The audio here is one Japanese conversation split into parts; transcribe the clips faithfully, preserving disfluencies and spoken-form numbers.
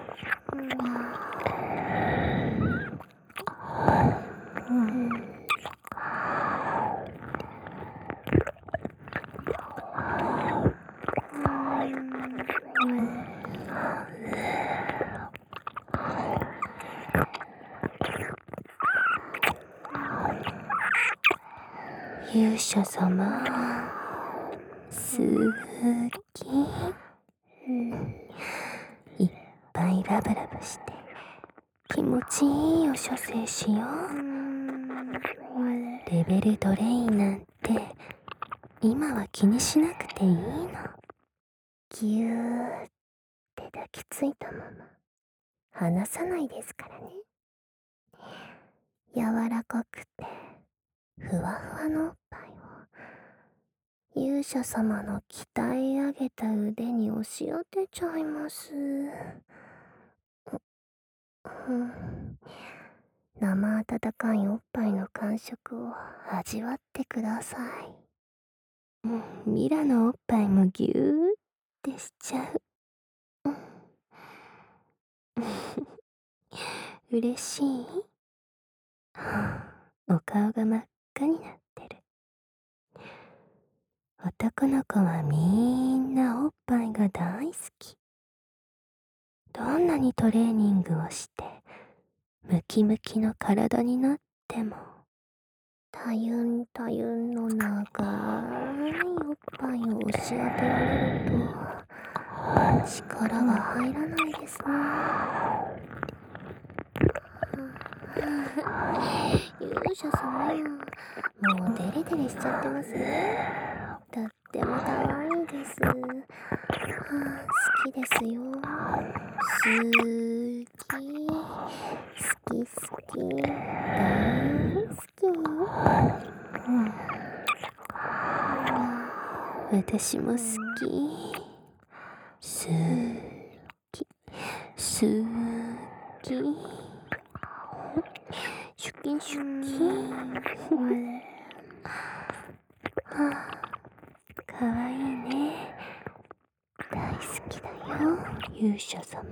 勇者様、好き、うん、いっぱいラブラブして気持ちいいお処世しよう。レベルドレインなんて今は気にしなくていいの。ぎゅーって抱きついたまま離さないですからね。柔らかくてふわふわのおっぱいを勇者様の鍛え上げた腕に押し当てちゃいます。うん、生温かいおっぱいの感触を味わってください。うん、ミラのおっぱいもぎゅーってしちゃう。嬉しい？お顔が真っ赤になってる。男の子はみんなおっぱいが大好き。どんなにトレーニングをしてムキムキの体になっても、たゆんたゆんの長いおっぱいを押し当てられると力が入らないですね。勇者様、もうデレデレしちゃってますね。とっても可愛いです。はあ、好きですよ。好き、好き好き、大好き。うん、私も好き。好き、好き。シュキンシュキン。はあ、かわいいね。大好きだよ、勇者様。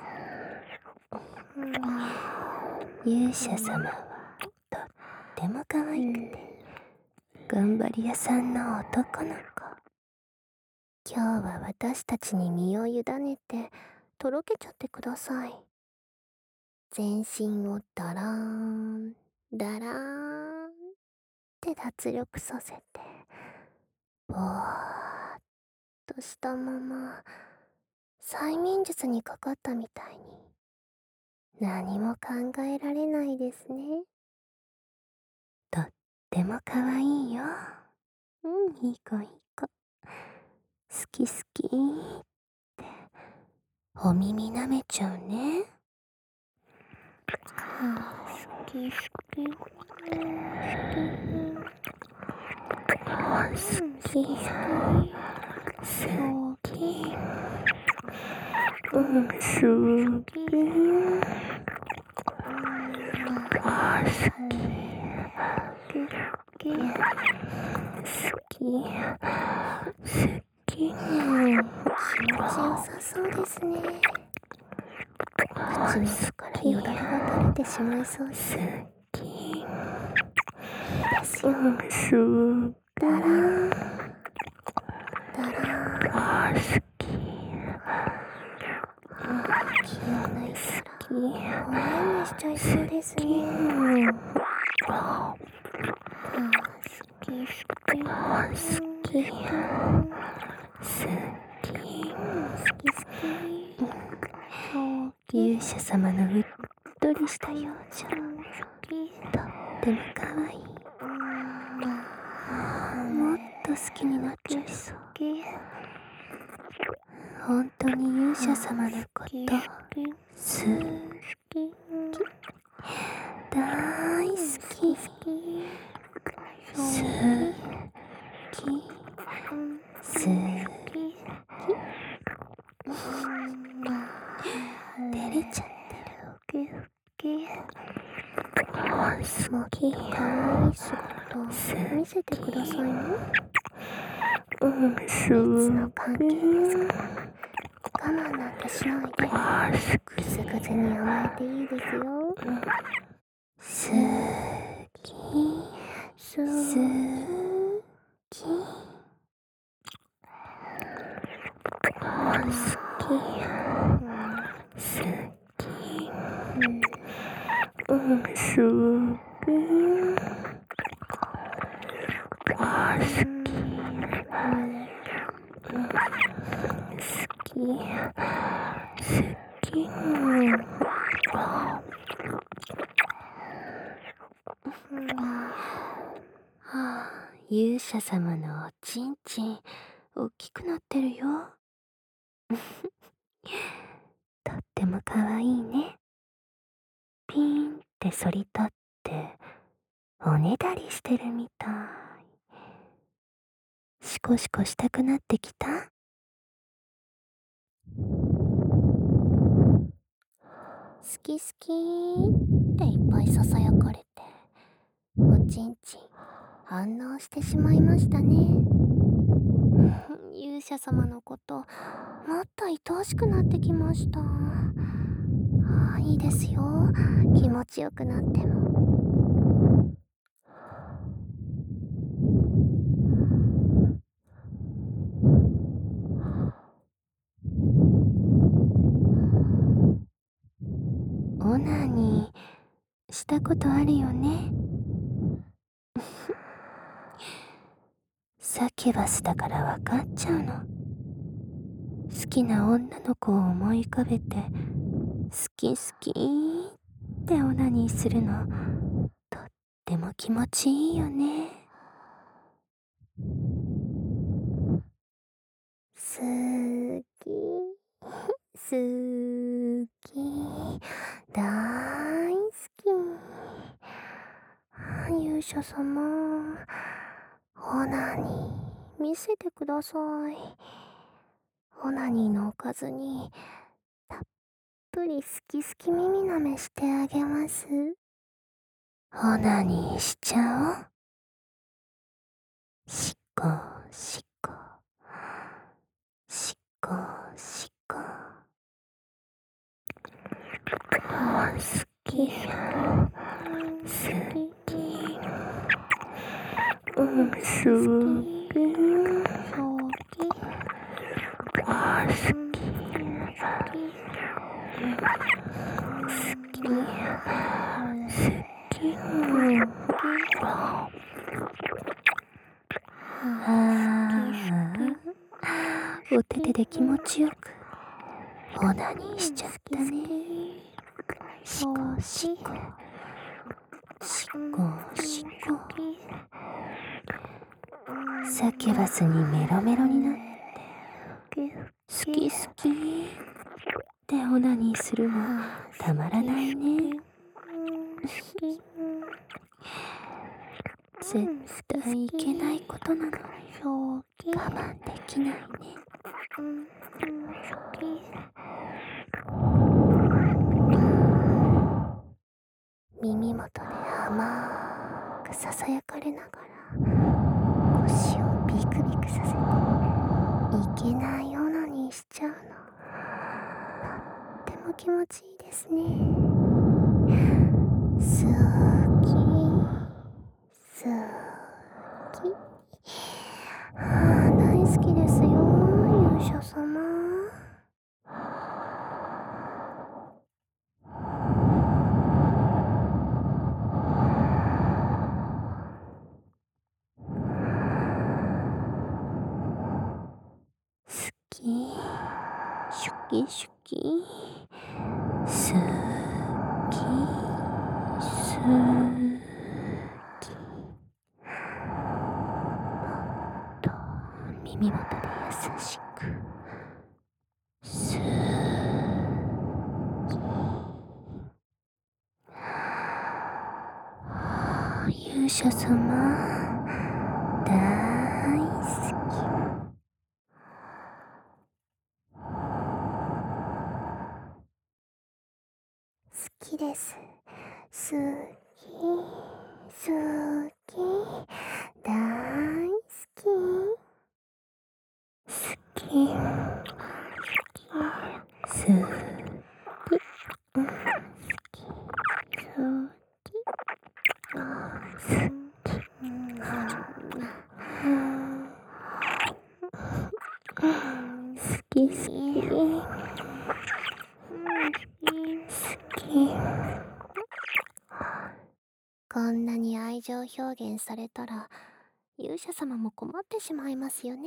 勇者様はとっても可愛くて頑張り屋さんの男の子。今日は私たちに身を委ねてとろけちゃってください。全身をダラーンダラーンって脱力させてぼーっとしたまま催眠術にかかったみたいに何も考えられないですね。とっても可愛いよ。うん、いい子いい子。好き好きってお耳舐めちゃうね。はあ、好き好き、好き、好き、好き、うん、好き、あ、好き、好き、好き、好き、気持ちよさそうですね。口の中からよだれが垂れてしまいそうです。好き、いいですよ。好き、だらーんだらーん、あ、好き、気を抜いたらおねんねしちゃいそうですね。あ、好き好き、好き、好き、好き好き。勇者様のうっとりした表情、とっても可愛い。もっと好きになっちゃいそう。本当に勇者様のこと好き、大好き、好き、好き、照れちゃってる。もっと可愛い姿見せてくださいね。いつの関係ですか？ 慢なんかしないで、くすぐずに甘えていいですよ。すき、すき、あ、すき、すき、うん、すき、あ、すき、すき、すき、はあ、勇者様のおちんちん、大きくなってるよ。とってもかわいいね。ピーンって反り立って、おねだりしてるみたい。シコシコしたくなってきた？好き好きっていっぱいささやかれて、おちんちん反応してしまいましたね。勇者様のこともっと愛おしくなってきました。ああ、いいですよ、気持ちよくなっても。オナニーしたことあるよね。サキュバスだからわかっちゃうの。好きな女の子を思い浮かべて、好き好きってオナニーするの、とっても気持ちいいよね。すき、すき、大好き。勇者様、オナニー見せてください。オナニーのおかずにたっぷり好き好き耳舐めしてあげます。オナニーしちゃおう。しっこしっこ、しっこしっこ。あ、好き、好き、うん、好き、好き、あ、好き、好き、好き、ああ、お手手で気持ちよくオナニーしちゃったね。しこしこ、しこしこ。サキュバスにメロメロになって、好き好きってオナニーするのたまらないね。絶対いけないことなのに我慢できないね。耳元で甘くささやかれながら腰をビクビクさせて、いけないオナニーしちゃうの、とっても気持ちいいですね。すき、すき、ああ、大好きですよ、勇者様。好き、シュキシュキ、すき、すき。と耳元で優しく、すき。勇者様、大好き。好きです。好き、好き、大好き。好き、好き。 き好き好き。こんなに愛情表現されたら勇者様も困ってしまいますよね。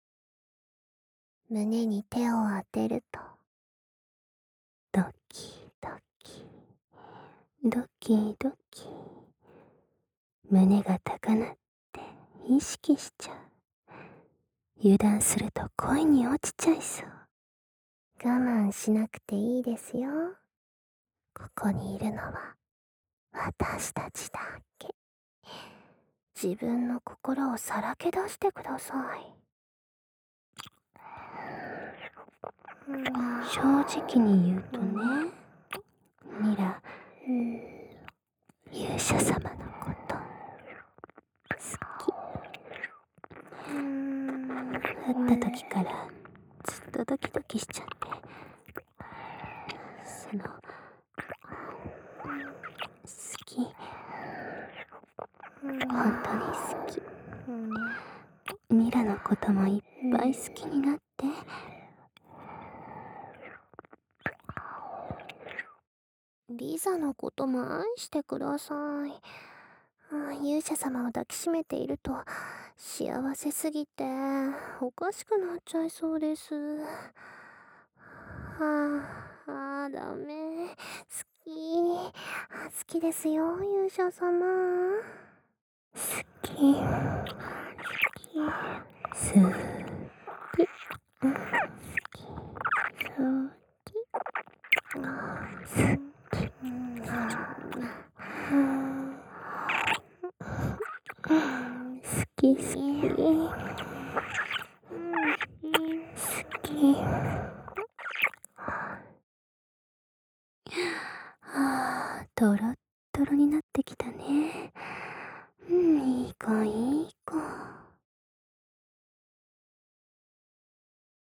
胸に手を当てるとドキドキドキドキ胸が高鳴って意識しちゃう。油断すると恋に落ちちゃいそう。我慢しなくていいですよ。ここにいるのは私たちだけ。自分の心をさらけ出してください。正直に言うとね、ミラ、勇者様のこと好き。会った時からずっとドキドキしちゃって、その好き、本当に好き。ミラのこともいっぱい好きになって。リザのことも愛してください。勇者様を抱きしめていると幸せすぎておかしくなっちゃいそうです。はあ、あーダメ。好き。好きですよ、勇者様。好き。好き。好き。好き。好き。好き。好き好き好き。はあ、トロットロになってきたね。うん、いい子いい